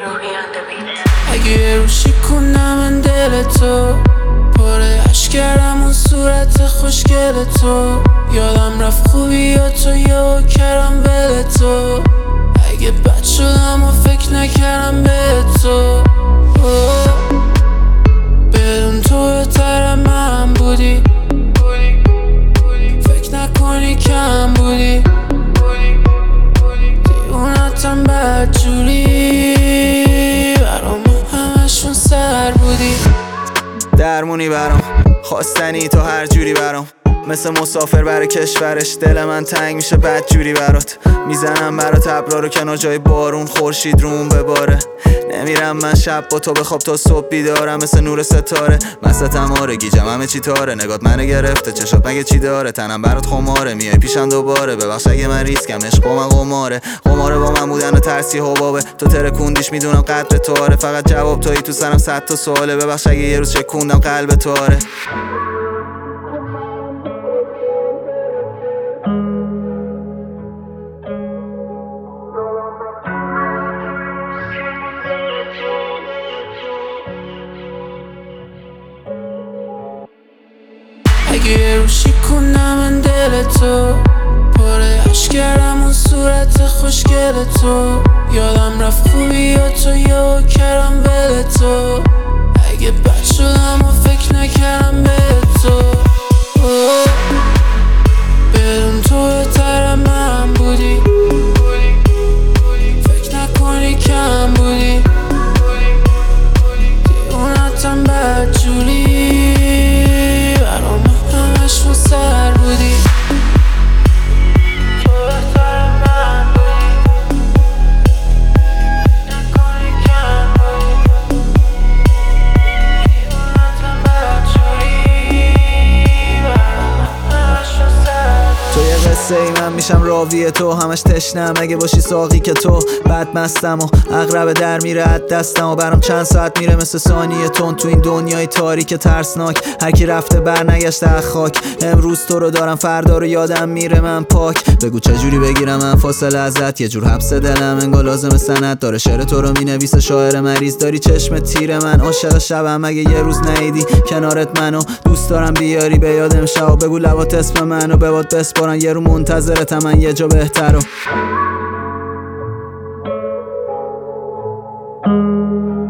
اگه یه روشی کنم من دل تو پاره عشق کردم اون صورت خوشگل تو یادم رفت خوبی و تو یا کردم بل تو اگه بد شدم و فکر نکردم به تو بدون تو بهتر من بودی فکر نکنی کم بودی دیونتم بدجوری برام همشون سر بودی درمونی برام خواستنی تو هر جوری برام مثل مسافر برای کشورش دل من تنگ میشه بدجوری برات میزنم برات ابرا رو کنار جای بارون خورشید روم بباره نمیرم من شب با تو بخواب تا صبح بیدارم مثل نور ستاره مستم آره گیجم همه چی تاره نگات منو گرفته چشات مگه چی داره تنم برات خماره میای پیشم دوباره ببخش اگه من ریسکم عشق با من قماره با من بودن و ترسی حبابه تو ترکوندیش میدونم قدر تو آره فقط جواب تویی تو سرم 100 تا سواله ببخش اگه یه روز چکوندم قلب تو آره اگه یه روشی کنم من دل تو پاره عشق کردم اون صورت خوشگل تو یادم رفت خوبی و تو یا کردم بل تو اگه بد شدم و فکر نکردم به تو بدون تو بهتر من بودی فکر نکنی کم بودی دیونتم بدجوری برام همشون سر بودی تو بهتر من بودی نکنی کم بودی دیونتم بدجوری برام همشون سر بودی تو یه قصه ای من میشم راوی تو همش تشنم اگه باشی ساقی که تو بد مستم و اغرب در میره از دستم و برام چند ساعت میره مثل ثانیه تون تو این دنیای تاریک ترسناک هر کی رفته بر نگشته از خاک امروز تو رو دارم فردا رو یادم میره من پاک بگو چجوری بگیرم من فاصله ازت یه جور حبس دلم انگار لازم سند داره شعر تو رو مینویسه شاعر مریض داری چشم تیر من عاشق شبم اگه یه روز نیدی کنارت منو دوست دارم بیاری به یادم شب بگو لبات اسم منو بباد بسپارن یه رو منتظرتم من یه جا بهترو